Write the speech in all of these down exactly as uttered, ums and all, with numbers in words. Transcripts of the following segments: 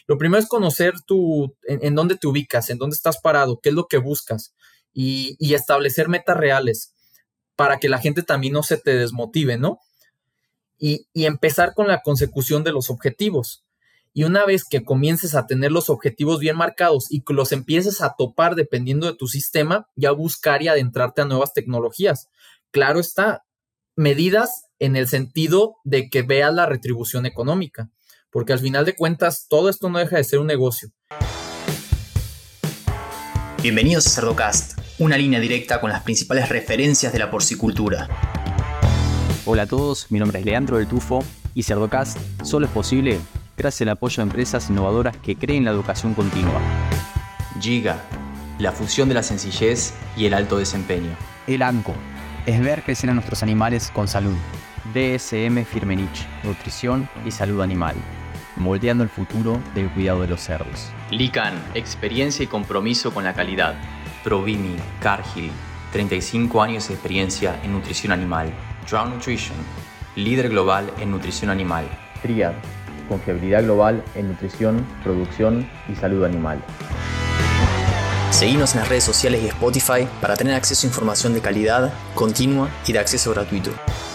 Lo primero es conocer tu, en, en dónde te ubicas, en dónde estás parado, qué es lo que buscas y, y establecer metas reales para que la gente también no se te desmotive, ¿no? Y, y empezar con la consecución de los objetivos. Y una vez que comiences a tener los objetivos bien marcados y que los empieces a topar dependiendo de tu sistema, ya buscar y adentrarte a nuevas tecnologías. Claro está, medidas en el sentido de que veas la retribución económica, porque al final de cuentas todo esto no deja de ser un negocio. Bienvenidos a Cerdocast, una línea directa con las principales referencias de la porcicultura. Hola a todos, mi nombre es Leandro del Tufo y Cerdocast solo es posible gracias al apoyo de empresas innovadoras que creen la educación continua. Giga, la fusión de la sencillez y el alto desempeño. Elanco, es ver crecer a nuestros animales con salud. D S M Firmenich, nutrición y salud animal, moldeando el futuro del cuidado de los cerdos. Lican, experiencia y compromiso con la calidad. Provimi, Cargill, treinta y cinco años de experiencia en nutrición animal. Drown Nutrition, líder global en nutrición animal. Triad, confiabilidad global en nutrición, producción y salud animal. Seguinos en las redes sociales y Spotify para tener acceso a información de calidad, continua y de acceso gratuito.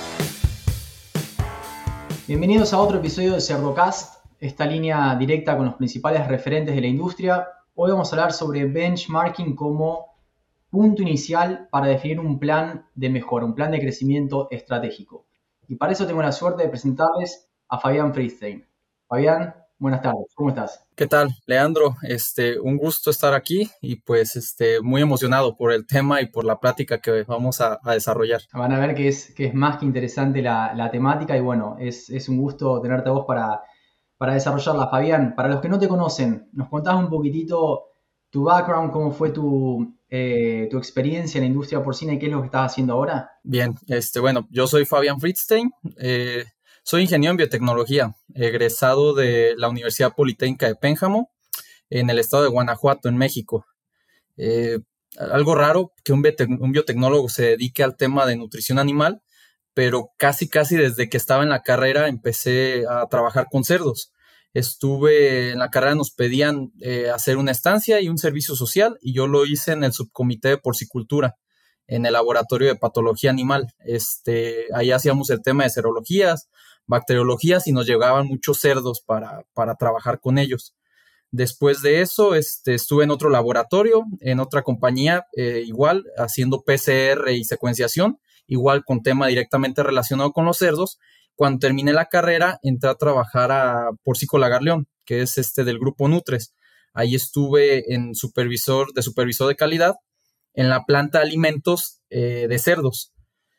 Bienvenidos a otro episodio de Cerdocast, esta línea directa con los principales referentes de la industria. Hoy vamos a hablar sobre benchmarking como punto inicial para definir un plan de mejora, un plan de crecimiento estratégico. Y para eso tengo la suerte de presentarles a Fabián Friedstein. Fabián, buenas tardes, ¿cómo estás? ¿Qué tal, Leandro? Este, un gusto estar aquí y pues este, muy emocionado por el tema y por la plática que vamos a, a desarrollar. Van a ver que es, que es más que interesante la, la temática y bueno, es, es un gusto tenerte a vos para, para desarrollarla. Fabián, para los que no te conocen, ¿nos contás un poquitito tu background, cómo fue tu, eh, tu experiencia en la industria porcina y qué es lo que estás haciendo ahora? Bien, este, bueno, yo soy Fabián Friedstein, eh, soy ingeniero en biotecnología, egresado de la Universidad Politécnica de Pénjamo, en el estado de Guanajuato, en México. Eh, algo raro que un, biotec- un biotecnólogo se dedique al tema de nutrición animal, pero casi, casi desde que estaba en la carrera empecé a trabajar con cerdos. Estuve en la carrera, nos pedían eh, hacer una estancia y un servicio social, y yo lo hice en el subcomité de porcicultura, en el laboratorio de patología animal. Este, ahí hacíamos el tema de serologías, bacteriologías y nos llegaban muchos cerdos para, para trabajar con ellos. Después de eso, este, estuve en otro laboratorio, en otra compañía, eh, igual, haciendo P C R y secuenciación, igual con tema directamente relacionado con los cerdos. Cuando terminé la carrera, entré a trabajar a Porcico-Lagar León, que es este del grupo Nutres. Ahí estuve en supervisor, de supervisor de calidad en la planta de alimentos eh, de cerdos.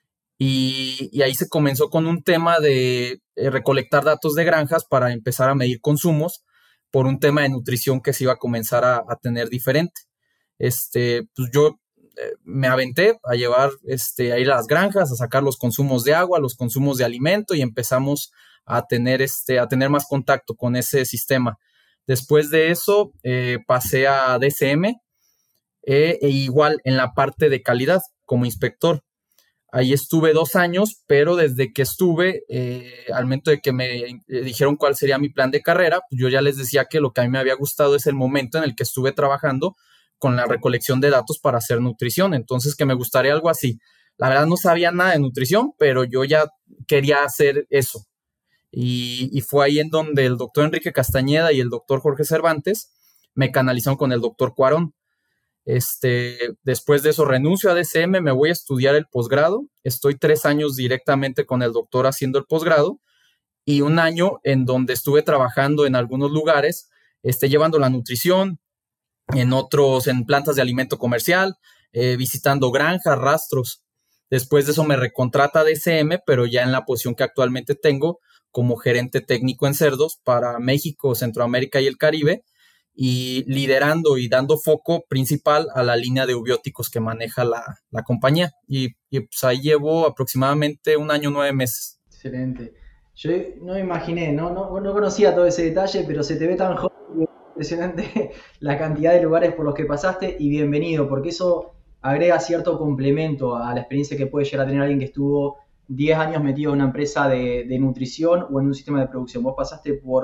Y, y ahí se comenzó con un tema de eh, recolectar datos de granjas para empezar a medir consumos por un tema de nutrición que se iba a comenzar a, a tener diferente. Este, pues yo eh, me aventé a llevar, este, a ir a las granjas, a sacar los consumos de agua, los consumos de alimento y empezamos a tener, este, a tener más contacto con ese sistema. Después de eso eh, pasé a D C M eh, e igual en la parte de calidad como inspector. Ahí estuve dos años, pero desde que estuve, eh, al momento de que me eh, dijeron cuál sería mi plan de carrera, pues yo ya les decía que lo que a mí me había gustado es el momento en el que estuve trabajando con la recolección de datos para hacer nutrición. Entonces, que me gustaría algo así. La verdad no sabía nada de nutrición, pero yo ya quería hacer eso. Y, y fue ahí en donde el doctor Enrique Castañeda y el doctor Jorge Cervantes me canalizaron con el doctor Cuarón. Este, después de eso renuncio a D C M, me voy a estudiar el posgrado. Estoy tres años directamente con el doctor haciendo el posgrado y un año en donde estuve trabajando en algunos lugares, este, llevando la nutrición, en otros en plantas de alimento comercial, eh, visitando granjas, rastros. Después de eso me recontrata D C M, pero ya en la posición que actualmente tengo como gerente técnico en cerdos para México, Centroamérica y el Caribe, y liderando y dando foco principal a la línea de eubióticos que maneja la, la compañía. Y, y pues ahí llevo aproximadamente un año, nueve meses. Excelente. Yo no me imaginé, no, no, no conocía todo ese detalle, pero se te ve tan joven, impresionante la cantidad de lugares por los que pasaste y bienvenido, porque eso agrega cierto complemento a la experiencia que puede llegar a tener alguien que estuvo diez años metido en una empresa de, de nutrición o en un sistema de producción. Vos pasaste por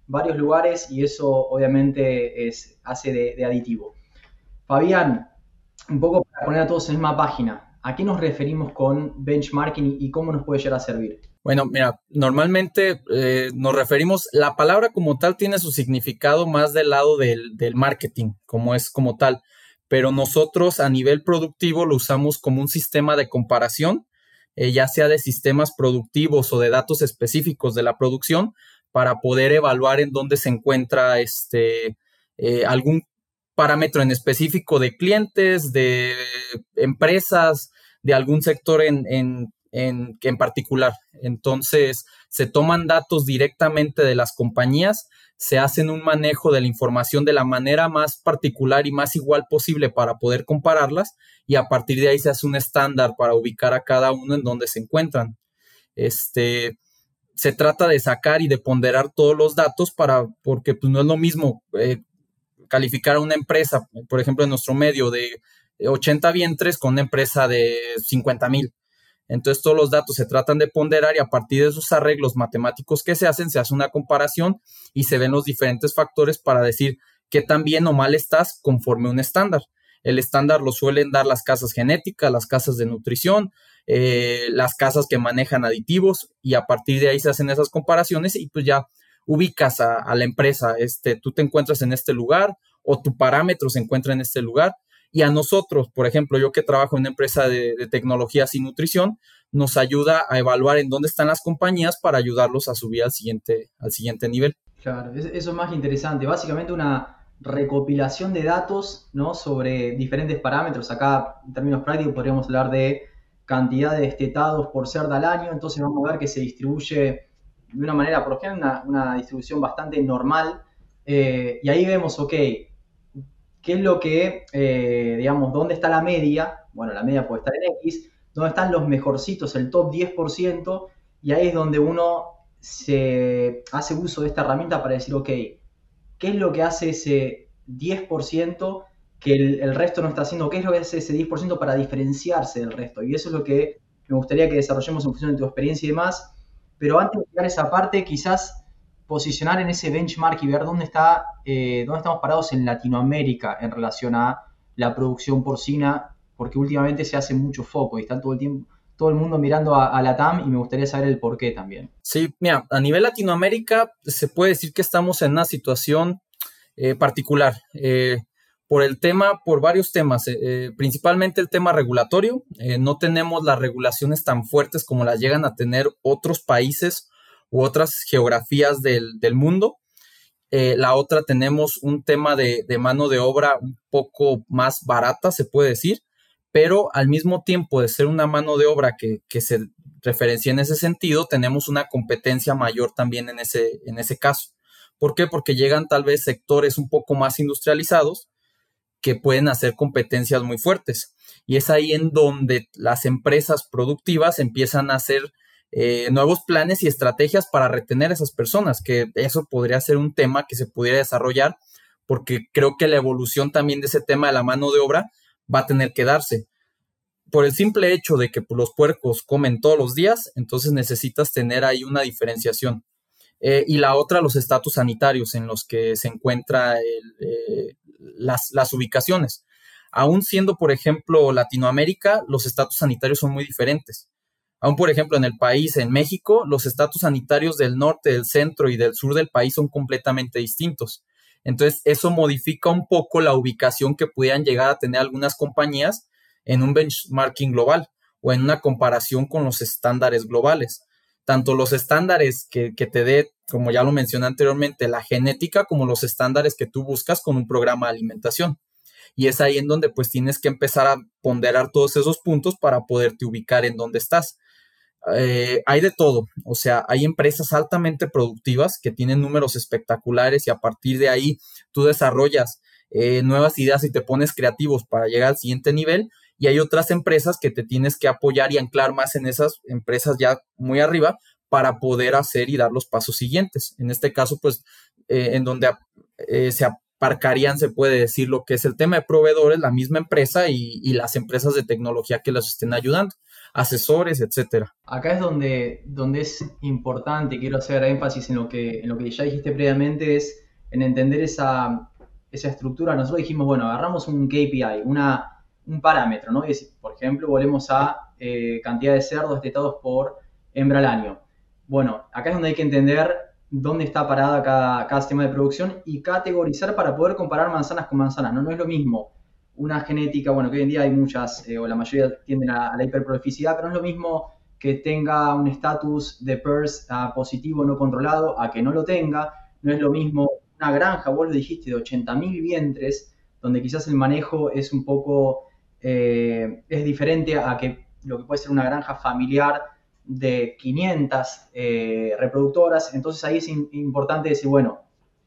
varios lugares y eso obviamente es, hace de, de aditivo. Fabián, un poco para poner a todos en la misma página, ¿a qué nos referimos con benchmarking y cómo nos puede llegar a servir? Bueno, mira, normalmente eh, nos referimos, la palabra como tal tiene su significado más del lado del, del marketing, como es como tal, pero nosotros a nivel productivo lo usamos como un sistema de comparación, eh, ya sea de sistemas productivos o de datos específicos de la producción, para poder evaluar en dónde se encuentra este, eh, algún parámetro en específico de clientes, de empresas, de algún sector en, en, en, en particular. Entonces, se toman datos directamente de las compañías, se hacen un manejo de la información de la manera más particular y más igual posible para poder compararlas y a partir de ahí se hace un estándar para ubicar a cada uno en donde se encuentran. Este, se trata de sacar y de ponderar todos los datos para, porque pues, no es lo mismo eh, calificar a una empresa, por ejemplo, en nuestro medio de ochenta vientres con una empresa de cincuenta mil. Entonces, todos los datos se tratan de ponderar y a partir de esos arreglos matemáticos que se hacen, se hace una comparación y se ven los diferentes factores para decir qué tan bien o mal estás conforme a un estándar. El estándar lo suelen dar las casas genéticas, las casas de nutrición, eh, las casas que manejan aditivos y a partir de ahí se hacen esas comparaciones y pues ya ubicas a, a la empresa, este, tú te encuentras en este lugar o tu parámetro se encuentra en este lugar. Y a nosotros, por ejemplo, yo que trabajo en una empresa de, de tecnologías y nutrición, nos ayuda a evaluar en dónde están las compañías para ayudarlos a subir al siguiente, al siguiente nivel. Claro, eso es más interesante. Básicamente una recopilación de datos, ¿no?, sobre diferentes parámetros. Acá, en términos prácticos, podríamos hablar de cantidad de destetados por cerda al año. Entonces vamos a ver que se distribuye de una manera, por ejemplo, una, una distribución bastante normal. Eh, y ahí vemos, ok, ¿qué es lo que, eh, digamos, dónde está la media? Bueno, la media puede estar en X. ¿Dónde están los mejorcitos, el top diez por ciento? Y ahí es donde uno se hace uso de esta herramienta para decir, ok, ¿qué es lo que hace ese diez por ciento que el, el resto no está haciendo? ¿Qué es lo que hace ese diez por ciento para diferenciarse del resto? Y eso es lo que me gustaría que desarrollemos en función de tu experiencia y demás. Pero antes de llegar a esa parte, quizás posicionar en ese benchmark y ver dónde está, eh, dónde estamos parados en Latinoamérica en relación a la producción porcina, porque últimamente se hace mucho foco y está todo el tiempo, todo el mundo mirando a, a LATAM y me gustaría saber el por qué también. Sí, mira, a nivel Latinoamérica se puede decir que estamos en una situación eh, particular eh, por el tema, por varios temas, eh, eh, principalmente el tema regulatorio. Eh, no tenemos las regulaciones tan fuertes como las llegan a tener otros países u otras geografías del, del mundo. Eh, la otra, tenemos un tema de, de mano de obra un poco más barata, se puede decir, pero al mismo tiempo de ser una mano de obra que, que se referencia en ese sentido, tenemos una competencia mayor también en ese, en ese caso. ¿Por qué? Porque llegan tal vez sectores un poco más industrializados que pueden hacer competencias muy fuertes. Y es ahí en donde las empresas productivas empiezan a hacer eh, nuevos planes y estrategias para retener a esas personas, que eso podría ser un tema que se pudiera desarrollar, porque creo que la evolución también de ese tema de la mano de obra va a tener que darse. Por el simple hecho de que los puercos comen todos los días, entonces necesitas tener ahí una diferenciación. Eh, y la otra, los estatus sanitarios en los que se encuentran eh, las, las ubicaciones. Aún siendo, por ejemplo, Latinoamérica, los estatus sanitarios son muy diferentes. Aún, por ejemplo, en el país, en México, los estatus sanitarios del norte, del centro y del sur del país son completamente distintos. Entonces, eso modifica un poco la ubicación que pudieran llegar a tener algunas compañías en un benchmarking global o en una comparación con los estándares globales. Tanto los estándares que, que te dé, como ya lo mencioné anteriormente, la genética, como los estándares que tú buscas con un programa de alimentación. Y es ahí en donde pues tienes que empezar a ponderar todos esos puntos para poderte ubicar en donde estás. Eh, hay de todo, o sea, hay empresas altamente productivas que tienen números espectaculares y a partir de ahí tú desarrollas eh, nuevas ideas y te pones creativos para llegar al siguiente nivel, y hay otras empresas que te tienes que apoyar y anclar más en esas empresas ya muy arriba para poder hacer y dar los pasos siguientes. En este caso, pues, eh, en donde eh, se aparcarían, se puede decir, lo que es el tema de proveedores, la misma empresa y, y las empresas de tecnología que las estén ayudando. asesores, etcétera. Acá es donde, donde es importante, quiero hacer énfasis en lo que, en lo que ya dijiste previamente, es en entender esa, esa estructura. Nosotros dijimos, bueno, agarramos un K P I, una, un parámetro, ¿no? Y es, por ejemplo, volvemos a eh, cantidad de cerdos destetados por hembra al año. Bueno, acá es donde hay que entender dónde está parada cada, cada sistema de producción y categorizar para poder comparar manzanas con manzanas, ¿no? No es lo mismo una genética, bueno, que hoy en día hay muchas, eh, o la mayoría tienden a, a la hiperprolificidad, pero no es lo mismo que tenga un estatus de P E R S uh, positivo no controlado a que no lo tenga. No es lo mismo una granja, vos lo dijiste, de ochenta mil vientres, donde quizás el manejo es un poco, eh, es diferente a que lo que puede ser una granja familiar de quinientas eh, reproductoras. Entonces ahí es in, importante decir, bueno,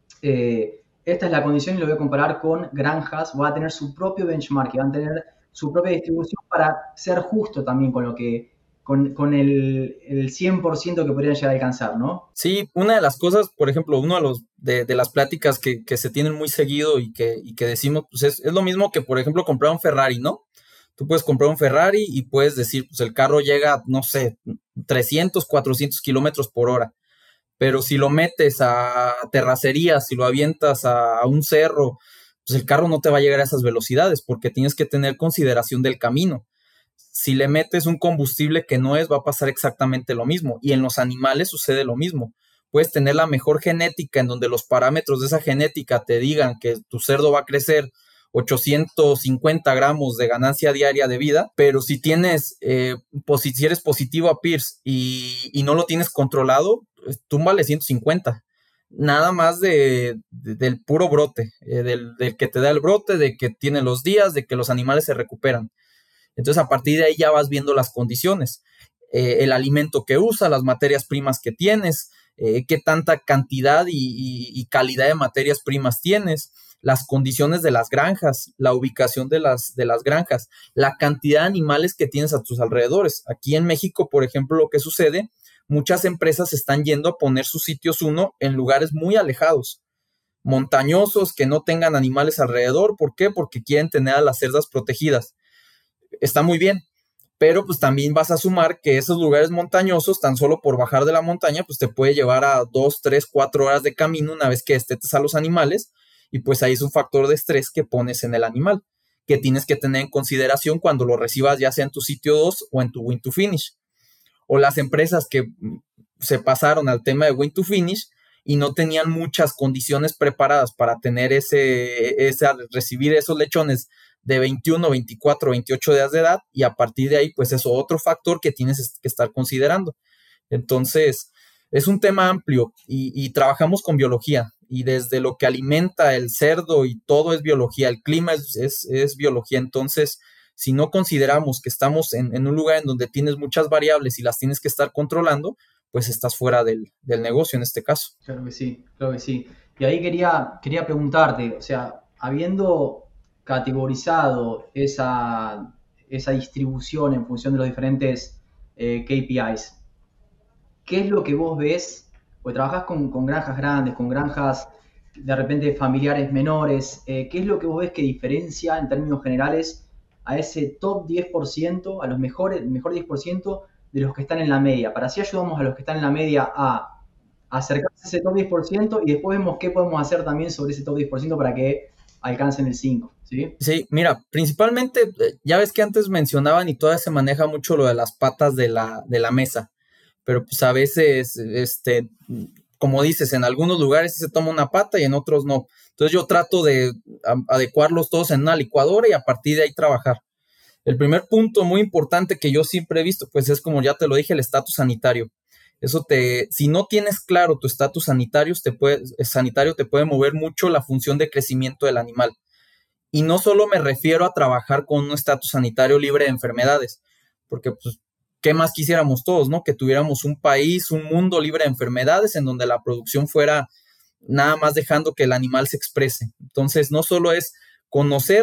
eh, esta es la condición y lo voy a comparar con granjas, va a tener su propio benchmark, van a tener su propia distribución para ser justo también con lo que, con, con el, el cien por ciento que podrían llegar a alcanzar, ¿no? Sí, una de las cosas, por ejemplo, uno de los de, de las pláticas que, que se tienen muy seguido y que, y que decimos, pues es, es lo mismo que, por ejemplo, comprar un Ferrari, ¿no? Tú puedes comprar un Ferrari y puedes decir, pues el carro llega, no sé, trescientos, cuatrocientos kilómetros por hora. Pero si lo metes a terracería, si lo avientas a, a un cerro, pues el carro no te va a llegar a esas velocidades porque tienes que tener consideración del camino. Si le metes un combustible que no es, va a pasar exactamente lo mismo. Y en los animales sucede lo mismo. Puedes tener la mejor genética en donde los parámetros de esa genética te digan que tu cerdo va a crecer ochocientos cincuenta gramos de ganancia diaria de vida, pero si tienes, eh, posi- si eres positivo a P I R S y, y no lo tienes controlado, túmbale ciento cincuenta. Nada más de, de, del puro brote, eh, del, del que te da el brote, de que tiene los días, de que los animales se recuperan. Entonces, a partir de ahí ya vas viendo las condiciones, eh, el alimento que usa, las materias primas que tienes, eh, qué tanta cantidad y, y, y calidad de materias primas tienes, las condiciones de las granjas, la ubicación de las, de las granjas, la cantidad de animales que tienes a tus alrededores. Aquí en México, por ejemplo, lo que sucede, muchas empresas están yendo a poner sus sitios uno en lugares muy alejados, montañosos, que no tengan animales alrededor. ¿Por qué? Porque quieren tener a las cerdas protegidas. Está muy bien, pero pues también vas a sumar que esos lugares montañosos, tan solo por bajar de la montaña, pues te puede llevar a dos, tres, cuatro horas de camino una vez que destetes a los animales, y pues ahí es un factor de estrés que pones en el animal, que tienes que tener en consideración cuando lo recibas ya sea en tu sitio dos o en tu win to finish. O las empresas que se pasaron al tema de win to finish y no tenían muchas condiciones preparadas para tener ese, ese recibir esos lechones de veintiuno, veinticuatro, veintiocho días de edad, y a partir de ahí, pues eso otro factor que tienes que estar considerando. Entonces, es un tema amplio y, y trabajamos con biología, y desde lo que alimenta el cerdo y todo es biología, el clima es, es, es biología. Entonces, si no consideramos que estamos en, en un lugar en donde tienes muchas variables y las tienes que estar controlando, pues estás fuera del, del negocio en este caso. Claro que sí, claro que sí. Y ahí quería, quería preguntarte, o sea, habiendo categorizado esa, esa distribución en función de los diferentes eh, K P Is, ¿qué es lo que vos ves? Pues trabajás con, con granjas grandes, con granjas de repente familiares menores, eh, ¿qué es lo que vos ves que diferencia en términos generales a ese top diez por ciento, a los mejores, mejor diez por ciento de los que están en la media? Para así ayudamos a los que están en la media a acercarse a ese top diez por ciento y después vemos qué podemos hacer también sobre ese top diez por ciento para que alcancen el cinco, ¿sí? Sí, mira, principalmente, ya ves que antes mencionaban y todavía se maneja mucho lo de las patas de la, de la mesa, pero pues a veces, este, como dices, en algunos lugares sí se toma una pata y en otros no. Entonces yo trato de adecuarlos todos en una licuadora y a partir de ahí trabajar. El primer punto muy importante que yo siempre he visto, pues es, como ya te lo dije, el estatus sanitario. Eso te, si no tienes claro tu estatus sanitario, te puede, sanitario, te puede mover mucho la función de crecimiento del animal. Y no solo me refiero a trabajar con un estatus sanitario libre de enfermedades, porque pues, ¿qué más quisiéramos todos, no? Que tuviéramos un país, un mundo libre de enfermedades en donde la producción fuera nada más dejando que el animal se exprese. Entonces, no solo es conocer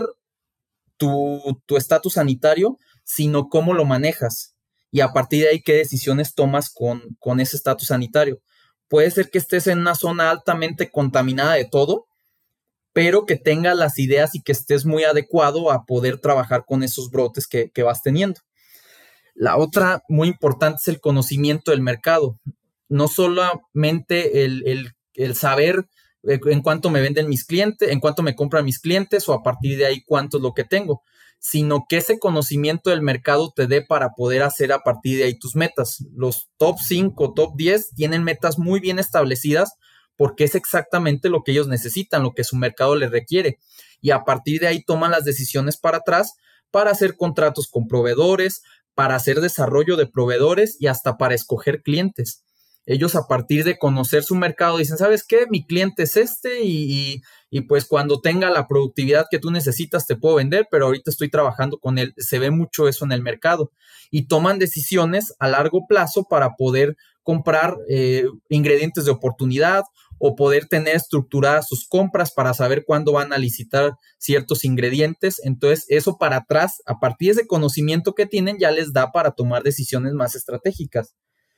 tu tu estatus sanitario, sino cómo lo manejas. Y a partir de ahí, ¿qué decisiones tomas con, con ese estatus sanitario? Puede ser que estés en una zona altamente contaminada de todo, pero que tengas las ideas y que estés muy adecuado a poder trabajar con esos brotes que, que vas teniendo. La otra muy importante es el conocimiento del mercado. No solamente el, el, el saber en cuánto me venden mis clientes, en cuánto me compran mis clientes o a partir de ahí cuánto es lo que tengo, sino que ese conocimiento del mercado te dé para poder hacer a partir de ahí tus metas. Los top cinco, top diez tienen metas muy bien establecidas porque es exactamente lo que ellos necesitan, lo que su mercado les requiere. Y a partir de ahí toman las decisiones para atrás para hacer contratos con proveedores, para hacer desarrollo de proveedores y hasta para escoger clientes. Ellos a partir de conocer su mercado dicen, ¿sabes qué? Mi cliente es este y, y, y pues cuando tenga la productividad que tú necesitas te puedo vender, pero ahorita estoy trabajando con él. Se ve mucho eso en el mercado y toman decisiones a largo plazo para poder comprar eh, ingredientes de oportunidad o poder tener estructuradas sus compras para saber cuándo van a licitar ciertos ingredientes. Entonces, eso para atrás, a partir de ese conocimiento que tienen, ya les da para tomar decisiones más estratégicas.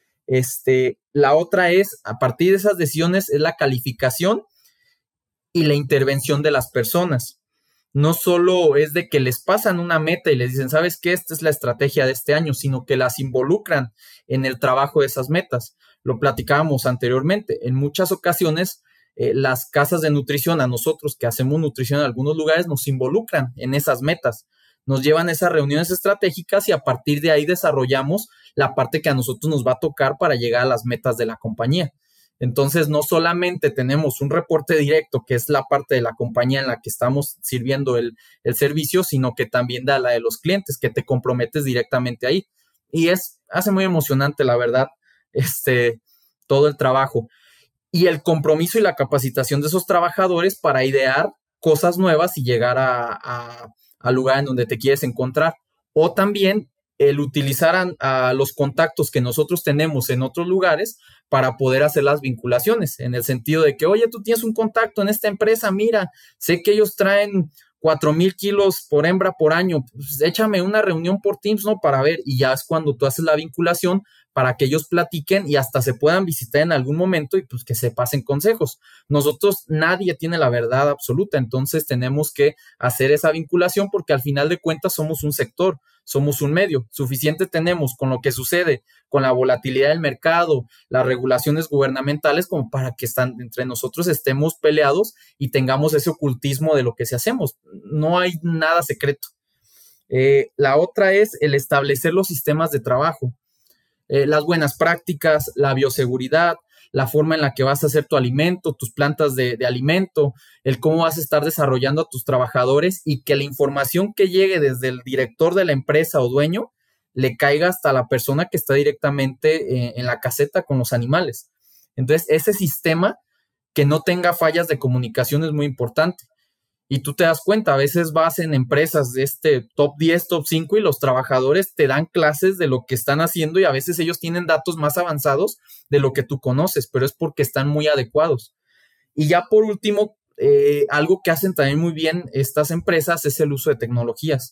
Este, la otra es, a partir de esas decisiones, es la calificación y la intervención de las personas. No solo es de que les pasan una meta y les dicen, ¿sabes qué? Esta es la estrategia de este año, sino que las involucran en el trabajo de esas metas. Lo platicábamos anteriormente. En muchas ocasiones, eh, las casas de nutrición, a nosotros que hacemos nutrición en algunos lugares, nos involucran en esas metas. Nos llevan a esas reuniones estratégicas y a partir de ahí desarrollamos la parte que a nosotros nos va a tocar para llegar a las metas de la compañía. Entonces, no solamente tenemos un reporte directo, que es la parte de la compañía en la que estamos sirviendo el, el servicio, sino que también da la de los clientes, que te comprometes directamente ahí. Y es, hace muy emocionante, la verdad, este, todo el trabajo. Y el compromiso y la capacitación de esos trabajadores para idear cosas nuevas y llegar a, a, al lugar en donde te quieres encontrar. O también el utilizar a, a los contactos que nosotros tenemos en otros lugares para poder hacer las vinculaciones, en el sentido de que, oye, tú tienes un contacto en esta empresa, mira, sé que ellos traen cuatro mil kilos por hembra por año, pues échame una reunión por Teams, ¿no? Para ver, y ya es cuando tú haces la vinculación para que ellos platiquen y hasta se puedan visitar en algún momento y pues que se pasen consejos. Nosotros, nadie tiene la verdad absoluta, entonces tenemos que hacer esa vinculación porque al final de cuentas somos un sector, somos un medio. Suficiente tenemos con lo que sucede, con la volatilidad del mercado, las regulaciones gubernamentales, como para que están, entre nosotros estemos peleados y tengamos ese ocultismo de lo que se hacemos. No hay nada secreto. Eh, la otra es el establecer los sistemas de trabajo. Eh, las buenas prácticas, la bioseguridad, la forma en la que vas a hacer tu alimento, tus plantas de, de alimento, el cómo vas a estar desarrollando a tus trabajadores y que la información que llegue desde el director de la empresa o dueño le caiga hasta la persona que está directamente eh, en la caseta con los animales. Entonces, ese sistema que no tenga fallas de comunicación es muy importante. Y tú te das cuenta, a veces vas en empresas de este top diez, top cinco y los trabajadores te dan clases de lo que están haciendo y a veces ellos tienen datos más avanzados de lo que tú conoces, pero es porque están muy adecuados. Y ya por último, eh, algo que hacen también muy bien estas empresas es el uso de tecnologías.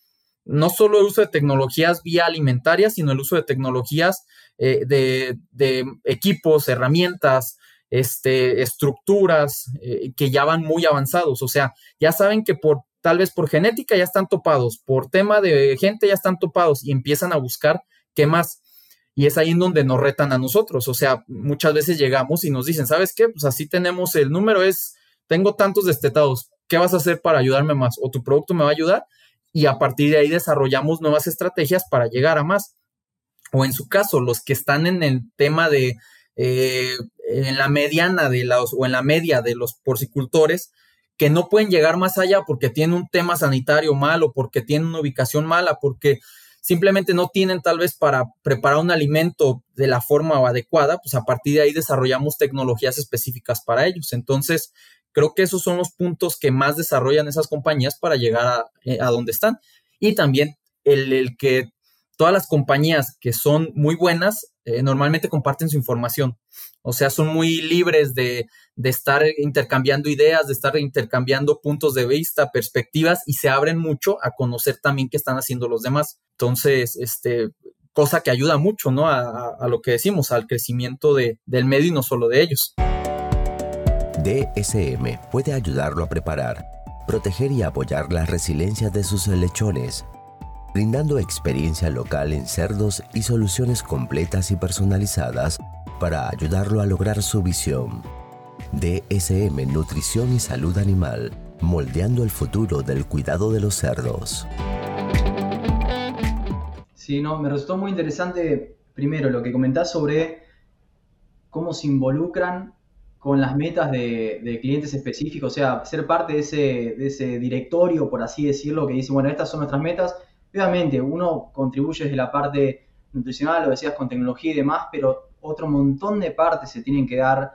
No solo el uso de tecnologías vía alimentaria, sino el uso de tecnologías eh, de, de equipos, herramientas, Este, estructuras eh, que ya van muy avanzados, o sea, ya saben que por tal vez por genética ya están topados, por tema de gente ya están topados y empiezan a buscar qué más, y es ahí en donde nos retan a nosotros, o sea, muchas veces llegamos y nos dicen, ¿sabes qué? Pues así tenemos, el número es, tengo tantos destetados, ¿qué vas a hacer para ayudarme más? ¿O tu producto me va a ayudar? Y a partir de ahí desarrollamos nuevas estrategias para llegar a más, o en su caso, los que están en el tema de Eh, en la mediana de los, o en la media de los porcicultores que no pueden llegar más allá porque tienen un tema sanitario malo, porque tienen una ubicación mala, porque simplemente no tienen tal vez para preparar un alimento de la forma adecuada, pues a partir de ahí desarrollamos tecnologías específicas para ellos. Entonces, creo que esos son los puntos que más desarrollan esas compañías para llegar a, a donde están. Y también el, el que todas las compañías que son muy buenas eh, normalmente comparten su información. O sea, son muy libres de, de estar intercambiando ideas, de estar intercambiando puntos de vista, perspectivas, y se abren mucho a conocer también qué están haciendo los demás. Entonces, este, cosa que ayuda mucho, ¿no? A, a, a lo que decimos, al crecimiento de, del medio y no solo de ellos. D S M puede ayudarlo a preparar, proteger y apoyar la resiliencia de sus lechones. brindando experiencia local en cerdos y soluciones completas y personalizadas para ayudarlo a lograr su visión. D S M Nutrición y Salud Animal, moldeando el futuro del cuidado de los cerdos. Sí, no, me resultó muy interesante, primero, lo que comentás sobre cómo se involucran con las metas de, de clientes específicos, o sea, ser parte de ese, de ese directorio, por así decirlo, que dice, bueno, estas son nuestras metas. Obviamente, uno contribuye desde la parte nutricional, lo decías, con tecnología y demás, pero otro montón de partes se tienen que dar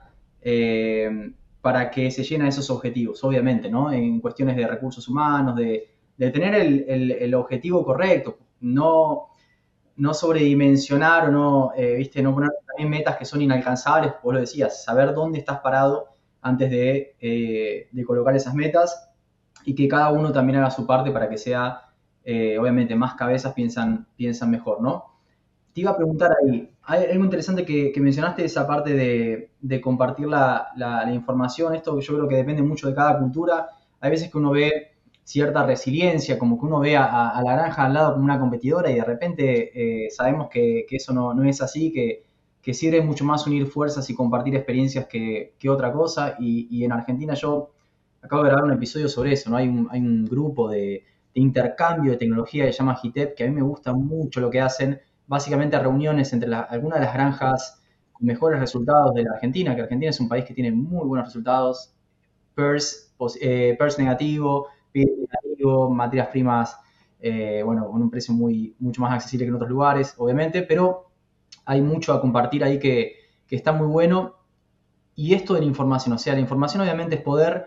eh, para que se llenen esos objetivos, obviamente, ¿no? En cuestiones de recursos humanos, de, de tener el, el, el objetivo correcto, no, no sobredimensionar o no, eh, ¿viste? No poner también metas que son inalcanzables, vos lo decías, saber dónde estás parado antes de, eh, de colocar esas metas y que cada uno también haga su parte para que sea... Eh, obviamente más cabezas piensan, piensan mejor, ¿no? Te iba a preguntar ahí, hay algo interesante que, que mencionaste, esa parte de, de compartir la, la, la información, esto que yo creo que depende mucho de cada cultura. Hay veces que uno ve cierta resiliencia, como que uno ve a, a la granja al lado como una competidora y de repente eh, sabemos que, que eso no, no es así, que, que sirve mucho más unir fuerzas y compartir experiencias que, que otra cosa. Y, y en Argentina yo acabo de grabar un episodio sobre eso, ¿no? Hay un, hay un grupo de de intercambio de tecnología que se llama GITEP, que a mí me gusta mucho lo que hacen, básicamente reuniones entre la, algunas de las granjas con mejores resultados de la Argentina, que Argentina es un país que tiene muy buenos resultados, P E R S, eh, P E R S negativo, P I B negativo, materias primas, eh, bueno, con un precio muy, mucho más accesible que en otros lugares, obviamente, pero hay mucho a compartir ahí que, que está muy bueno. Y esto de la información, o sea, la información obviamente es poder...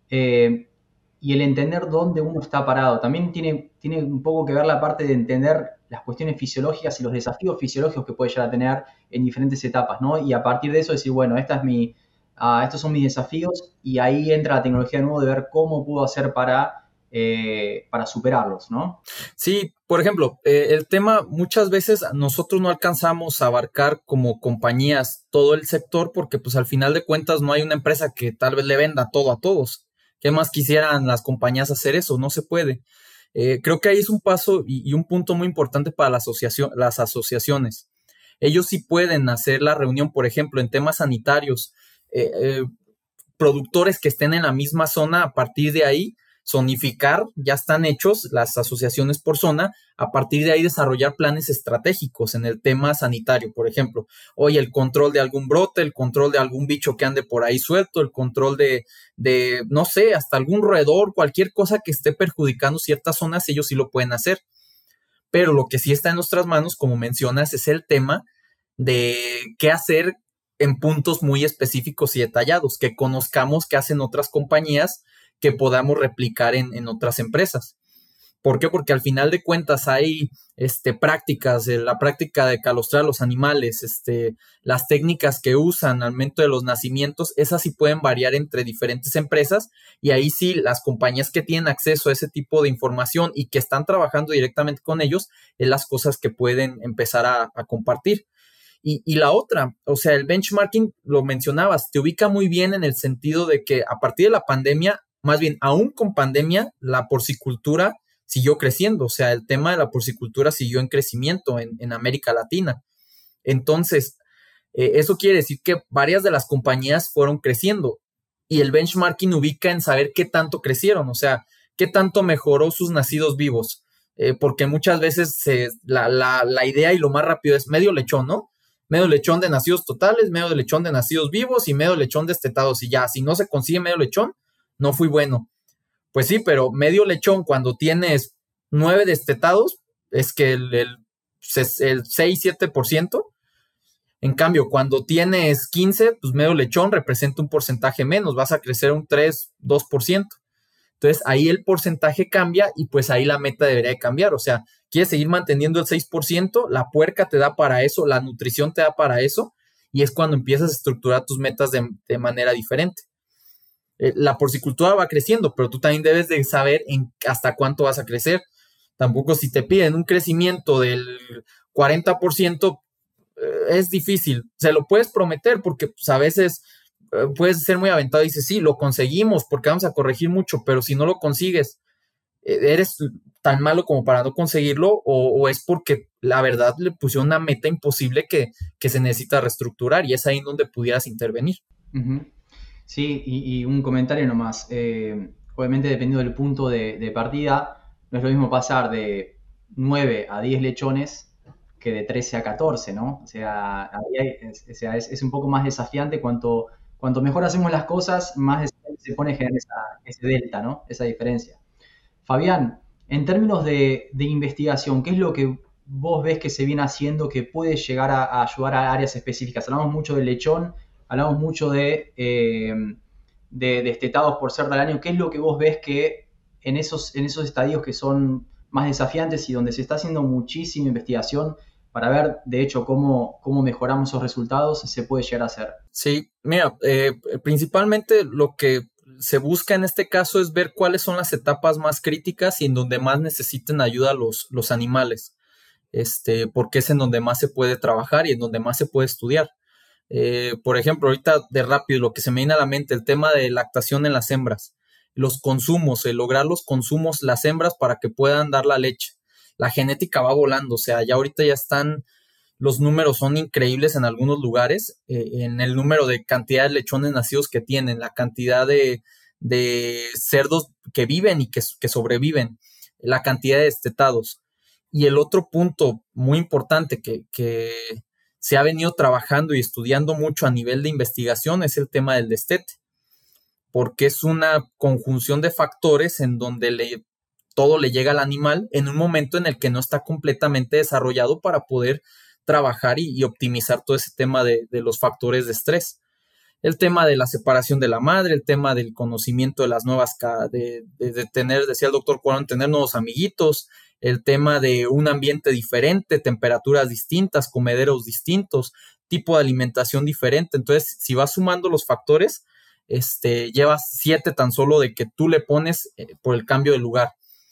Eh, y el entender dónde uno está parado. También tiene, tiene un poco que ver la parte de entender las cuestiones fisiológicas y los desafíos fisiológicos que puede llegar a tener en diferentes etapas, ¿no? Y a partir de eso decir, bueno, esta es mi, uh, estos son mis desafíos, y ahí entra la tecnología de nuevo de ver cómo puedo hacer para, eh, para superarlos, ¿no? Sí, por ejemplo, eh, el tema, muchas veces nosotros no alcanzamos a abarcar como compañías todo el sector porque pues al final de cuentas no hay una empresa que tal vez le venda todo a todos. ¿Qué más quisieran las compañías hacer eso? No se puede. Eh, creo que ahí es un paso y, y un punto muy importante para la asociación, las asociaciones. Ellos sí pueden hacer la reunión, por ejemplo, en temas sanitarios, eh, eh, productores que estén en la misma zona, a partir de ahí, zonificar, ya están hechos las asociaciones por zona, a partir de ahí desarrollar planes estratégicos en el tema sanitario, por ejemplo, oye, el control de algún brote, el control de algún bicho que ande por ahí suelto, el control de, de no sé, hasta algún roedor, cualquier cosa que esté perjudicando ciertas zonas, ellos sí lo pueden hacer. Pero lo que sí está en nuestras manos, como mencionas, es el tema de qué hacer en puntos muy específicos y detallados, que conozcamos qué hacen otras compañías, que podamos replicar en, en otras empresas. ¿Por qué? Porque al final de cuentas hay este, prácticas, eh, la práctica de calostrar a los animales, este, las técnicas que usan al momento de los nacimientos, esas sí pueden variar entre diferentes empresas, y ahí sí las compañías que tienen acceso a ese tipo de información y que están trabajando directamente con ellos, es las cosas que pueden empezar a, a compartir. Y, y la otra, o sea, el benchmarking, lo mencionabas, te ubica muy bien en el sentido de que a partir de la pandemia, más bien, aún con pandemia, la porcicultura siguió creciendo. O sea, el tema de la porcicultura siguió en crecimiento en, en América Latina. Entonces, eh, eso quiere decir que varias de las compañías fueron creciendo, y el benchmarking ubica en saber qué tanto crecieron, o sea, qué tanto mejoró sus nacidos vivos. Eh, porque muchas veces se, la, la, la idea y lo más rápido es medio lechón, ¿no? Medio lechón de nacidos totales, medio lechón de nacidos vivos y medio lechón destetados, y ya, si no se consigue medio lechón, no fui bueno. Pues sí, pero medio lechón cuando tienes nueve destetados, es que el, el, el seis, siete por ciento. En cambio, cuando tienes quince, pues medio lechón representa un porcentaje menos, vas a crecer un tres, dos por ciento. Entonces, ahí el porcentaje cambia y pues ahí la meta debería de cambiar. O sea, quieres seguir manteniendo el seis por ciento, la puerca te da para eso, la nutrición te da para eso, y es cuando empiezas a estructurar tus metas de, de manera diferente. Eh, la porcicultura va creciendo, pero tú también debes de saber en hasta cuánto vas a crecer. Tampoco si te piden un crecimiento del cuarenta por ciento, eh, es difícil. Se lo puedes prometer porque pues, a veces eh, puedes ser muy aventado y dices, sí, lo conseguimos porque vamos a corregir mucho, pero si no lo consigues, ¿eres tan malo como para no conseguirlo o, o es porque la verdad le pusieron una meta imposible que, que se necesita reestructurar y es ahí donde pudieras intervenir? Uh-huh. Sí, y, y un comentario nomás. Eh, obviamente dependiendo del punto de, de partida, no es lo mismo pasar de nueve a diez lechones que de trece a catorce, ¿no? O sea, ahí hay, es, o sea, es, es un poco más desafiante. Cuanto, cuanto mejor hacemos las cosas, más desafiante se pone generar esa, ese delta, ¿no? Esa diferencia. Fabián, en términos de, de investigación, ¿qué es lo que vos ves que se viene haciendo que puede llegar a, a ayudar a áreas específicas? Hablamos mucho del lechón, hablamos mucho de, eh, de destetados por ser del año. ¿Qué es lo que vos ves que en esos, en esos estadios que son más desafiantes y donde se está haciendo muchísima investigación para ver, de hecho, cómo, cómo mejoramos esos resultados, se puede llegar a hacer? Sí, mira, eh, principalmente lo que se busca en este caso es ver cuáles son las etapas más críticas y en donde más necesiten ayuda los, los animales, este, porque es en donde más se puede trabajar y en donde más se puede estudiar. Eh, por ejemplo, ahorita de rápido lo que se me viene a la mente, el tema de lactación en las hembras, los consumos, el lograr los consumos, las hembras para que puedan dar la leche. La genética va volando, o sea, ya ahorita ya están, los números son increíbles en algunos lugares, eh, en el número de cantidad de lechones nacidos que tienen, la cantidad de, de cerdos que viven y que, que sobreviven, la cantidad de destetados. Y el otro punto muy importante que, que se ha venido trabajando y estudiando mucho a nivel de investigación es el tema del destete, porque es una conjunción de factores en donde le, todo le llega al animal en un momento en el que no está completamente desarrollado para poder trabajar y, y optimizar todo ese tema de, de los factores de estrés. El tema de la separación de la madre, el tema del conocimiento de las nuevas, de, de, de tener, decía el doctor Cuarón, tener nuevos amiguitos, el tema de un ambiente diferente, temperaturas distintas, comederos distintos, tipo de alimentación diferente. Entonces, si vas sumando los factores, este, llevas siete tan solo de que tú le pones eh, por el cambio de lugar.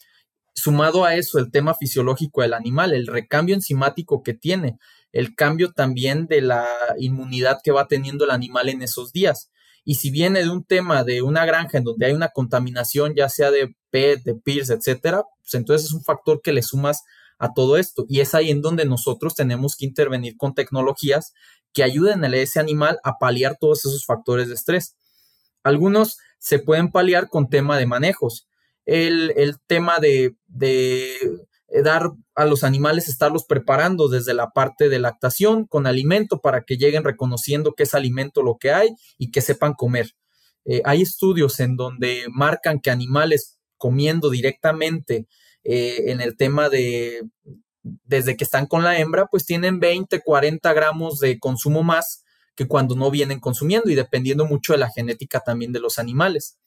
Sumado a eso, el tema fisiológico del animal, el recambio enzimático que tiene, el cambio también de la inmunidad que va teniendo el animal en esos días. Y si viene de un tema de una granja en donde hay una contaminación, ya sea de P E T, de P I R S, etcétera, pues entonces es un factor que le sumas a todo esto. Y es ahí en donde nosotros tenemos que intervenir con tecnologías que ayuden a ese animal a paliar todos esos factores de estrés. Algunos se pueden paliar con tema de manejos. El, el tema de, de dar a los animales, estarlos preparando desde la parte de lactación con alimento para que lleguen reconociendo que es alimento lo que hay y que sepan comer. Eh, hay estudios en donde marcan que animales comiendo directamente eh, en el tema de, desde que están con la hembra, pues tienen veinte, cuarenta gramos de consumo más que cuando no vienen consumiendo y dependiendo mucho de la genética también de los animales.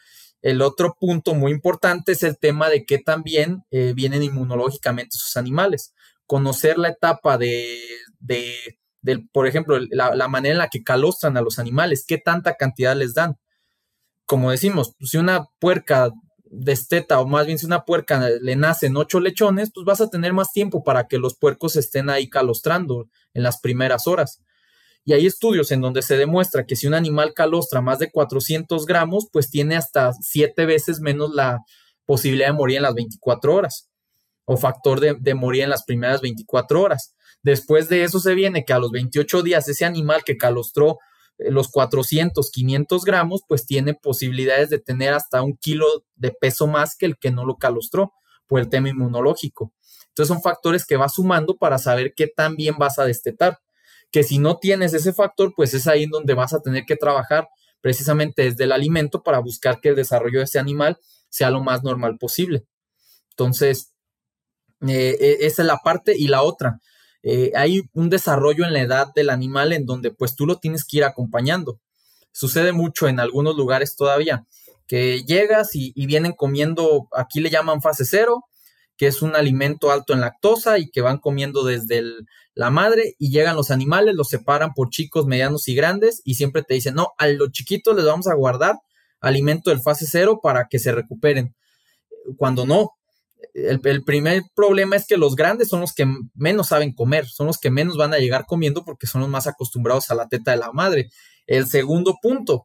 El otro punto muy importante es el tema de que también eh, vienen inmunológicamente sus animales. Conocer la etapa de, de, de por ejemplo, la, la manera en la que calostran a los animales, qué tanta cantidad les dan. Como decimos, pues si una puerca desteta, o más bien si una puerca le nacen ocho lechones, pues vas a tener más tiempo para que los puercos estén ahí calostrando en las primeras horas. Y hay estudios en donde se demuestra que si un animal calostra más de cuatrocientos gramos, pues tiene hasta siete veces menos la posibilidad de morir en las veinticuatro horas, o factor de, de morir en las primeras veinticuatro horas. Después de eso se viene que a los veintiocho días ese animal que calostró eh, los cuatrocientos, quinientos gramos, pues tiene posibilidades de tener hasta un kilo de peso más que el que no lo calostró por el tema inmunológico. Entonces son factores que vas sumando para saber qué tan bien vas a destetar. Que si no tienes ese factor, pues es ahí en donde vas a tener que trabajar precisamente desde el alimento para buscar que el desarrollo de ese animal sea lo más normal posible. Entonces, eh, esa es la parte. Y la otra, eh, hay un desarrollo en la edad del animal en donde pues tú lo tienes que ir acompañando. Sucede mucho en algunos lugares todavía, que llegas y, y vienen comiendo, aquí le llaman fase cero, que es un alimento alto en lactosa y que van comiendo desde el, la madre y llegan los animales, los separan por chicos, medianos y grandes y siempre te dicen, no, a los chiquitos les vamos a guardar alimento del fase cero para que se recuperen. Cuando no, el, el primer problema es que los grandes son los que menos saben comer, son los que menos van a llegar comiendo porque son los más acostumbrados a la teta de la madre. El segundo punto,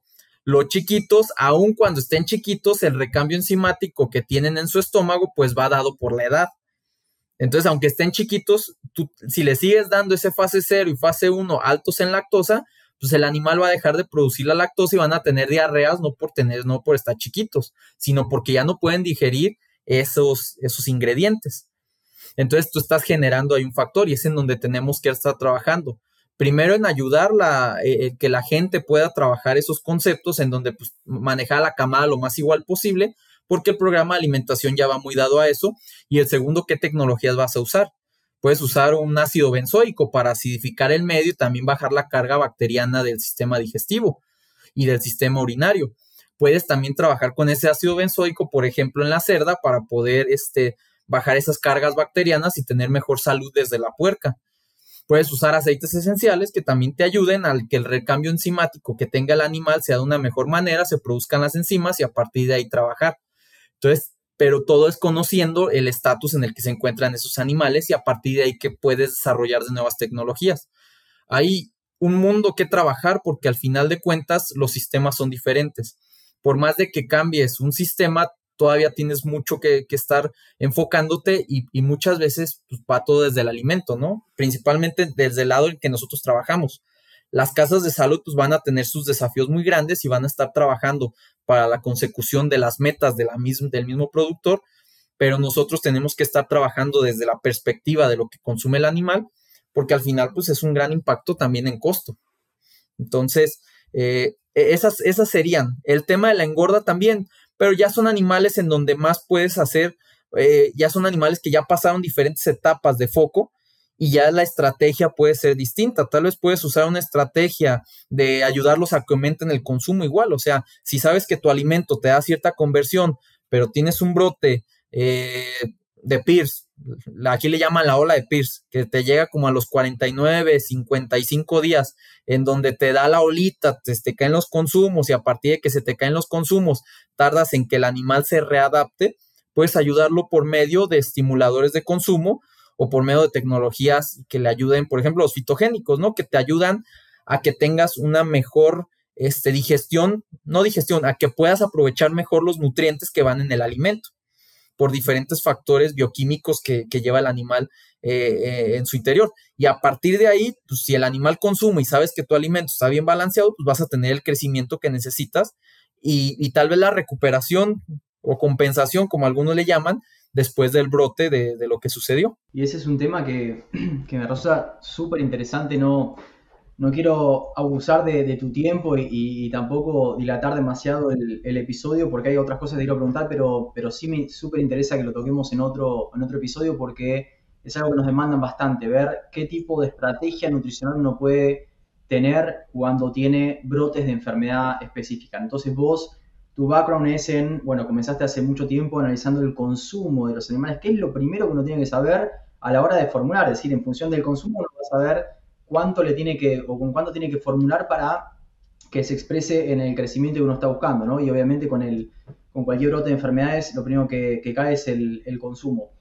los chiquitos, aun cuando estén chiquitos, el recambio enzimático que tienen en su estómago, pues va dado por la edad. Entonces, aunque estén chiquitos, tú, si le sigues dando ese fase cero y fase uno altos en lactosa, pues el animal va a dejar de producir la lactosa y van a tener diarreas, no por tener, no por estar chiquitos, sino porque ya no pueden digerir esos, esos ingredientes. Entonces, tú estás generando ahí un factor y es en donde tenemos que estar trabajando. Primero en ayudar la, eh, que la gente pueda trabajar esos conceptos en donde pues, manejar la camada lo más igual posible, porque el programa de alimentación ya va muy dado a eso. Y el segundo, ¿qué tecnologías vas a usar? Puedes usar un ácido benzoico para acidificar el medio y también bajar la carga bacteriana del sistema digestivo y del sistema urinario. Puedes también trabajar con ese ácido benzoico, por ejemplo, en la cerda para poder este, bajar esas cargas bacterianas y tener mejor salud desde la puerca. Puedes usar aceites esenciales que también te ayuden a que el recambio enzimático que tenga el animal sea de una mejor manera, se produzcan las enzimas y a partir de ahí trabajar. Entonces, pero todo es conociendo el estatus en el que se encuentran esos animales y a partir de ahí que puedes desarrollar de nuevas tecnologías. Hay un mundo que trabajar porque al final de cuentas los sistemas son diferentes. Por más de que cambies un sistema, todavía tienes mucho que, que estar enfocándote y, y muchas veces pues, va todo desde el alimento, ¿no? Principalmente desde el lado en que nosotros trabajamos. Las casas de salud pues, van a tener sus desafíos muy grandes y van a estar trabajando para la consecución de las metas de la misma, del mismo productor, pero nosotros tenemos que estar trabajando desde la perspectiva de lo que consume el animal, porque al final pues, es un gran impacto también en costo. Entonces, eh, esas, esas serían. El tema de la engorda también, pero ya son animales en donde más puedes hacer, eh, ya son animales que ya pasaron diferentes etapas de foco y ya la estrategia puede ser distinta. Tal vez puedes usar una estrategia de ayudarlos a que aumenten el consumo igual. O sea, si sabes que tu alimento te da cierta conversión, pero tienes un brote eh, de Pierce, aquí le llaman la ola de Pierce, que te llega como a los cuarenta y nueve, cincuenta y cinco días, en donde te da la olita, te, te caen los consumos y a partir de que se te caen los consumos, tardas en que el animal se readapte, puedes ayudarlo por medio de estimuladores de consumo o por medio de tecnologías que le ayuden, por ejemplo, los fitogénicos, ¿no? Que te ayudan a que tengas una mejor este, digestión, no digestión, a que puedas aprovechar mejor los nutrientes que van en el alimento por diferentes factores bioquímicos que, que lleva el animal eh, eh, en su interior. Y a partir de ahí, pues si el animal consume y sabes que tu alimento está bien balanceado, pues vas a tener el crecimiento que necesitas y, y tal vez la recuperación o compensación, como algunos le llaman, después del brote de, de lo que sucedió. Y ese es un tema que, que me resulta súper interesante. No, no quiero abusar de, de tu tiempo y, y tampoco dilatar demasiado el, el episodio porque hay otras cosas que te quiero preguntar, pero, pero sí me súper interesa que lo toquemos en otro, en otro episodio porque es algo que nos demandan bastante, ver qué tipo de estrategia nutricional uno puede tener cuando tiene brotes de enfermedad específica. Entonces vos, tu background es en, bueno, comenzaste hace mucho tiempo analizando el consumo de los animales. ¿Qué es lo primero que uno tiene que saber a la hora de formular? Es decir, en función del consumo uno va a saber cuánto le tiene que, o con cuánto tiene que formular para que se exprese en el crecimiento que uno está buscando, ¿no? Y obviamente con, el, con cualquier brote de enfermedades lo primero que, que cae es el, el consumo.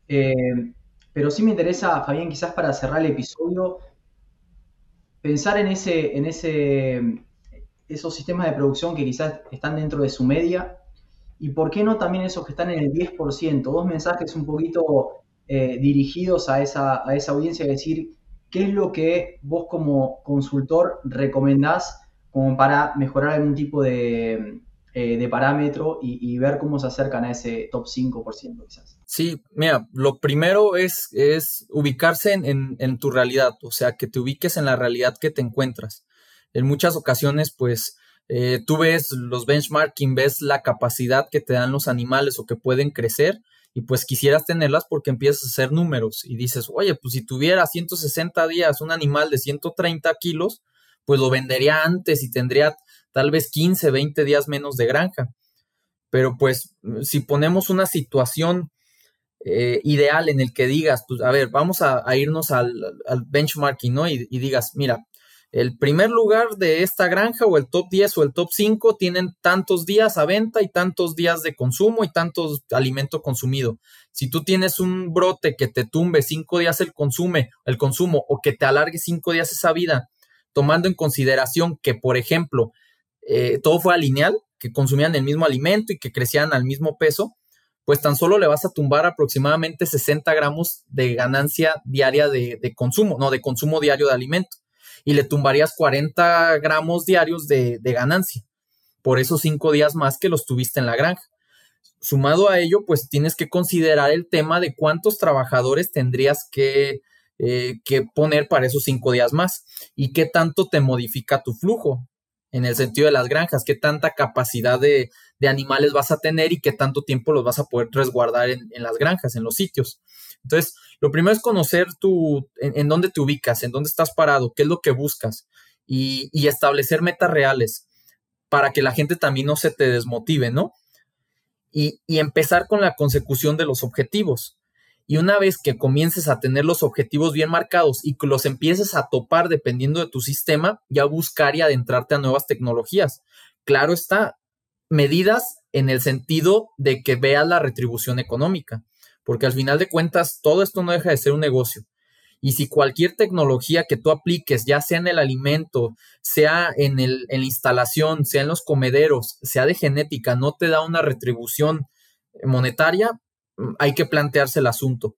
Eh, pero sí me interesa, Fabián, quizás para cerrar el episodio, pensar en ese, en ese esos sistemas de producción que quizás están dentro de su media y por qué no también esos que están en el diez por ciento, dos mensajes un poquito eh, dirigidos a esa, a esa audiencia, es decir, ¿qué es lo que vos como consultor recomendás como para mejorar algún tipo de, eh, de parámetro y, y ver cómo se acercan a ese top cinco por ciento quizás? Sí, mira, lo primero es, es ubicarse en, en, en tu realidad, o sea, que te ubiques en la realidad que te encuentras. En muchas ocasiones, pues, eh, tú ves los benchmarking, ves la capacidad que te dan los animales o que pueden crecer y pues quisieras tenerlas porque empiezas a hacer números y dices, oye, pues si tuviera ciento sesenta días un animal de ciento treinta kilos, pues lo vendería antes y tendría tal vez quince, veinte días menos de granja. Pero pues si ponemos una situación eh, ideal en el que digas, pues a ver, vamos a, a irnos al, al benchmarking, ¿no? Y, y digas, mira, el primer lugar de esta granja o el top diez o el top cinco tienen tantos días a venta y tantos días de consumo y tantos alimento consumido. Si tú tienes un brote que te tumbe cinco días el, consume, el consumo o que te alargue cinco días esa vida, tomando en consideración que, por ejemplo, eh, todo fuera lineal, que consumían el mismo alimento y que crecían al mismo peso, pues tan solo le vas a tumbar aproximadamente sesenta gramos de ganancia diaria de, de consumo, no, de consumo diario de alimento. Y le tumbarías cuarenta gramos diarios de, de ganancia por esos cinco días más que los tuviste en la granja. Sumado a ello, pues tienes que considerar el tema de cuántos trabajadores tendrías que, eh, que poner para esos cinco días más y qué tanto te modifica tu flujo en el sentido de las granjas, qué tanta capacidad de, de animales vas a tener y qué tanto tiempo los vas a poder resguardar en, en las granjas, en los sitios. Entonces, lo primero es conocer tu, en, en dónde te ubicas, en dónde estás parado, qué es lo que buscas y, y establecer metas reales para que la gente también no se te desmotive, ¿no? Y, y empezar con la consecución de los objetivos. Y una vez que comiences a tener los objetivos bien marcados y que los empieces a topar dependiendo de tu sistema, ya buscar y adentrarte a nuevas tecnologías. Claro está, medidas en el sentido de que veas la retribución económica, porque al final de cuentas todo esto no deja de ser un negocio. Y si cualquier tecnología que tú apliques, ya sea en el alimento, sea en, el, en la instalación, sea en los comederos, sea de genética, no te da una retribución monetaria, hay que plantearse el asunto.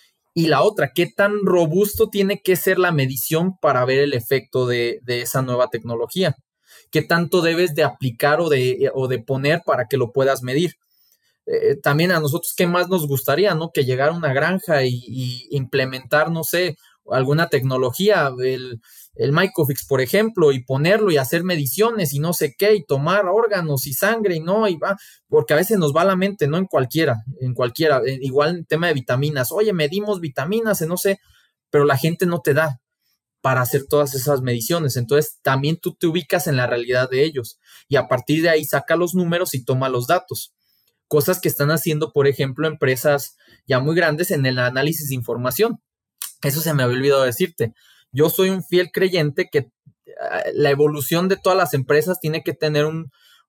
Y la otra, ¿qué tan robusto tiene que ser la medición para ver el efecto de, de esa nueva tecnología? ¿Qué tanto debes de aplicar o de, o de poner para que lo puedas medir? Eh, también a nosotros, ¿qué más nos gustaría, no? Que llegara una granja y, y implementar, no sé, alguna tecnología, el, el Mycofix, por ejemplo, y ponerlo y hacer mediciones y no sé qué, y tomar órganos y sangre y no, y va, porque a veces nos va la mente, ¿no? En cualquiera, en cualquiera, eh, igual en tema de vitaminas, oye, medimos vitaminas, no sé, pero la gente no te da para hacer todas esas mediciones, entonces también tú te ubicas en la realidad de ellos y a partir de ahí saca los números y toma los datos. Cosas que están haciendo, por ejemplo, empresas ya muy grandes en el análisis de información. Eso se me había olvidado decirte. Yo soy un fiel creyente que la evolución de todas las empresas tiene que tener un,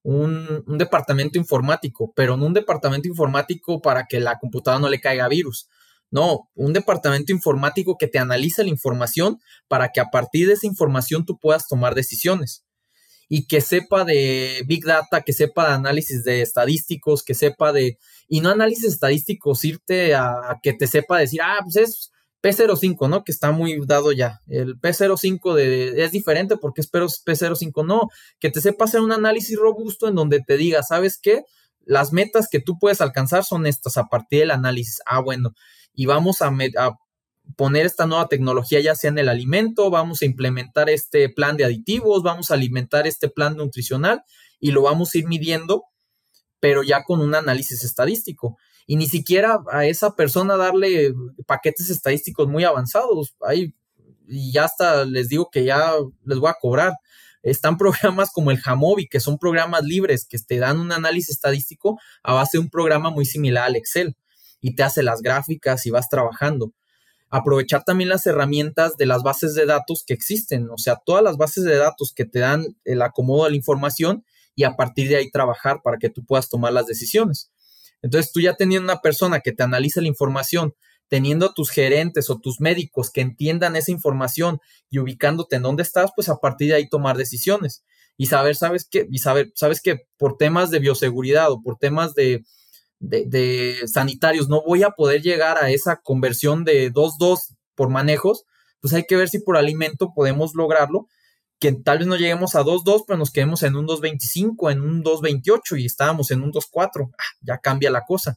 un, un departamento informático, pero no un departamento informático para que la computadora no le caiga virus. No, un departamento informático que te analice la información para que a partir de esa información tú puedas tomar decisiones. Y que sepa de Big Data, que sepa de análisis de estadísticos, que sepa de... Y no análisis estadísticos, irte a, a que te sepa decir, ah, pues es P cero cinco, ¿no? Que está muy dado ya. El P cero cinco de, es diferente porque es P cero cinco. No, que te sepa hacer un análisis robusto en donde te diga, ¿sabes qué? Las metas que tú puedes alcanzar son estas a partir del análisis. Ah, bueno, y vamos a... a poner esta nueva tecnología ya sea en el alimento, vamos a implementar este plan de aditivos, vamos a alimentar este plan nutricional y lo vamos a ir midiendo, pero ya con un análisis estadístico. Y ni siquiera a esa persona darle paquetes estadísticos muy avanzados. Ahí, y ya hasta les digo que ya les voy a cobrar. Están programas como el Jamovi, que son programas libres que te dan un análisis estadístico a base de un programa muy similar al Excel y te hace las gráficas y vas trabajando. Aprovechar también las herramientas de las bases de datos que existen, o sea, todas las bases de datos que te dan el acomodo de la información y a partir de ahí trabajar para que tú puedas tomar las decisiones. Entonces, tú ya teniendo una persona que te analice la información, teniendo a tus gerentes o tus médicos que entiendan esa información y ubicándote en dónde estás, pues a partir de ahí tomar decisiones y saber, ¿sabes qué? Y saber, ¿sabes qué? Por temas de bioseguridad o por temas de De, de sanitarios, no voy a poder llegar a esa conversión de dos dos por manejos, pues hay que ver si por alimento podemos lograrlo, que tal vez no lleguemos a dos dos, pero nos quedemos en un dos veinticinco, en un dos veintiocho y estábamos en un dos cuatro, ah, ya cambia la cosa.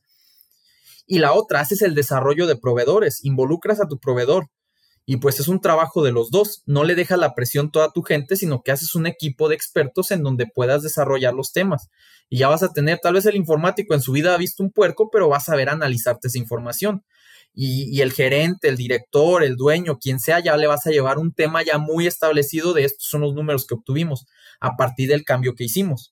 Y la otra, haces el desarrollo de proveedores, involucras a tu proveedor y pues es un trabajo de los dos, no le dejas la presión toda a tu gente, sino que haces un equipo de expertos en donde puedas desarrollar los temas. Y ya vas a tener, tal vez el informático en su vida ha visto un puerco, pero vas a saber analizarte esa información. Y, y el gerente, el director, el dueño, quien sea, ya le vas a llevar un tema ya muy establecido de estos son los números que obtuvimos a partir del cambio que hicimos.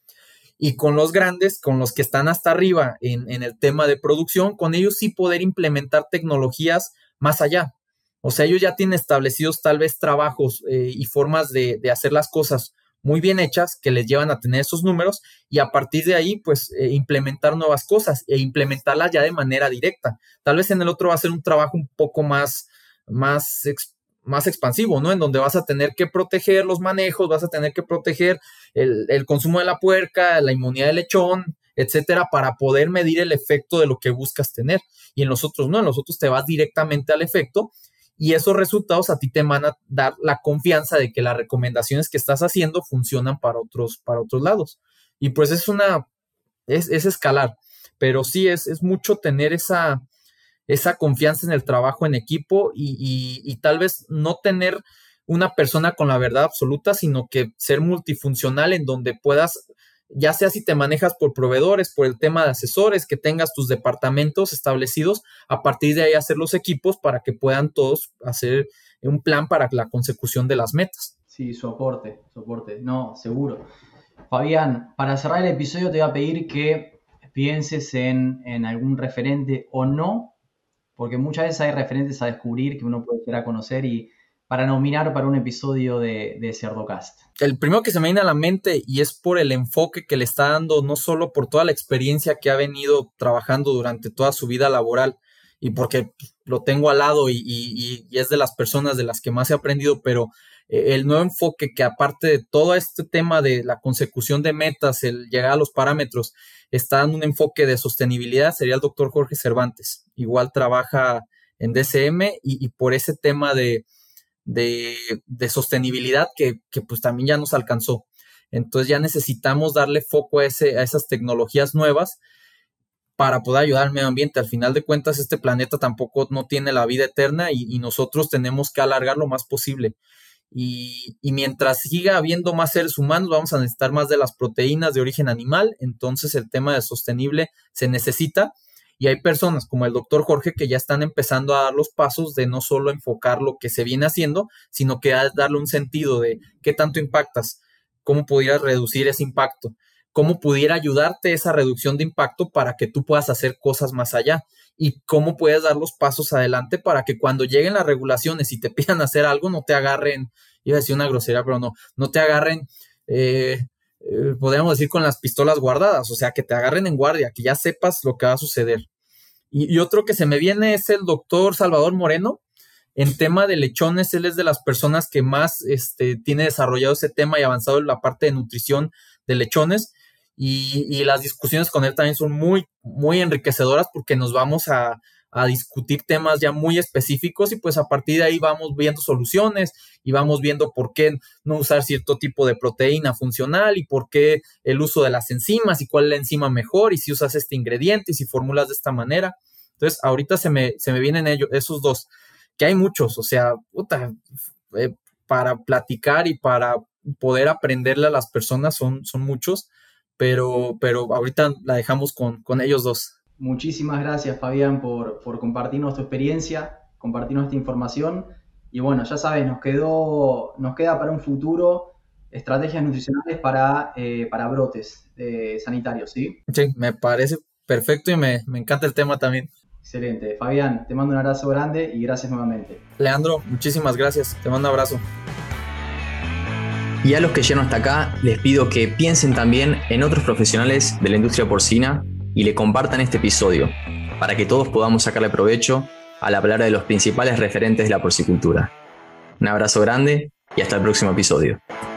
Y con los grandes, con los que están hasta arriba en, en el tema de producción, con ellos sí poder implementar tecnologías más allá. O sea, ellos ya tienen establecidos tal vez trabajos eh, y formas de, de hacer las cosas muy bien hechas que les llevan a tener esos números y a partir de ahí, pues, eh, implementar nuevas cosas e implementarlas ya de manera directa. Tal vez en el otro va a ser un trabajo un poco más, más, más expansivo, ¿no? En donde vas a tener que proteger los manejos, vas a tener que proteger el, el consumo de la puerca, la inmunidad del lechón, etcétera, para poder medir el efecto de lo que buscas tener. Y en los otros no, en los otros te vas directamente al efecto y esos resultados a ti te van a dar la confianza de que las recomendaciones que estás haciendo funcionan para otros, para otros lados. Y pues es una, es, es escalar, pero sí es, es mucho tener esa... esa confianza en el trabajo en equipo y, y, y tal vez no tener una persona con la verdad absoluta, sino que ser multifuncional en donde puedas, ya sea si te manejas por proveedores, por el tema de asesores, que tengas tus departamentos establecidos, a partir de ahí hacer los equipos para que puedan todos hacer un plan para la consecución de las metas. Sí, soporte, soporte, no, seguro. Fabián, para cerrar el episodio te voy a pedir que pienses en, en algún referente o no, porque muchas veces hay referentes a descubrir que uno puede llegar a conocer y para nominar para un episodio de, de Cerdocast. El primero que se me viene a la mente y es por el enfoque que le está dando, no solo por toda la experiencia que ha venido trabajando durante toda su vida laboral y porque lo tengo al lado y, y, y es de las personas de las que más he aprendido, pero eh, el nuevo enfoque que aparte de todo este tema de la consecución de metas, el llegar a los parámetros, está dando un enfoque de sostenibilidad, sería el doctor Jorge Cervantes. Igual trabaja en D C M y, y por ese tema de, de, de sostenibilidad que, que pues también ya nos alcanzó. Entonces ya necesitamos darle foco a, ese, a esas tecnologías nuevas para poder ayudar al medio ambiente. Al final de cuentas, este planeta tampoco no tiene la vida eterna y, y nosotros tenemos que alargar lo más posible. Y, y mientras siga habiendo más seres humanos, vamos a necesitar más de las proteínas de origen animal, entonces el tema de sostenible se necesita y hay personas como el doctor Jorge que ya están empezando a dar los pasos de no solo enfocar lo que se viene haciendo, sino que darle un sentido de qué tanto impactas, cómo pudieras reducir ese impacto, cómo pudiera ayudarte esa reducción de impacto para que tú puedas hacer cosas más allá. Y cómo puedes dar los pasos adelante para que cuando lleguen las regulaciones y te pidan hacer algo, no te agarren, iba a decir una grosería, pero no, no te agarren, eh, eh, podríamos decir con las pistolas guardadas, o sea, que te agarren en guardia, que ya sepas lo que va a suceder. Y, y otro que se me viene es el doctor Salvador Moreno. En tema de lechones, él es de las personas que más este, tiene desarrollado ese tema y avanzado en la parte de nutrición de lechones. Y, y las discusiones con él también son muy, muy enriquecedoras porque nos vamos a, a discutir temas ya muy específicos y pues a partir de ahí vamos viendo soluciones y vamos viendo por qué no usar cierto tipo de proteína funcional y por qué el uso de las enzimas y cuál es la enzima mejor y si usas este ingrediente y si formulas de esta manera. Entonces ahorita se me, se me vienen ellos, esos dos, que hay muchos, o sea, puta, eh, para platicar y para poder aprenderle a las personas son, son muchos. Pero, pero ahorita la dejamos con, con ellos dos. Muchísimas gracias, Fabián, por, por compartirnos tu experiencia, compartirnos esta información. Y bueno, ya sabes, nos quedó, nos queda para un futuro estrategias nutricionales para, eh, para brotes eh, sanitarios, ¿sí? Sí, me parece perfecto y me, me encanta el tema también. Excelente. Fabián, te mando un abrazo grande y gracias nuevamente. Leandro, muchísimas gracias. Te mando un abrazo. Y a los que llegaron hasta acá, les pido que piensen también en otros profesionales de la industria porcina y le compartan este episodio, para que todos podamos sacarle provecho a la palabra de los principales referentes de la porcicultura. Un abrazo grande y hasta el próximo episodio.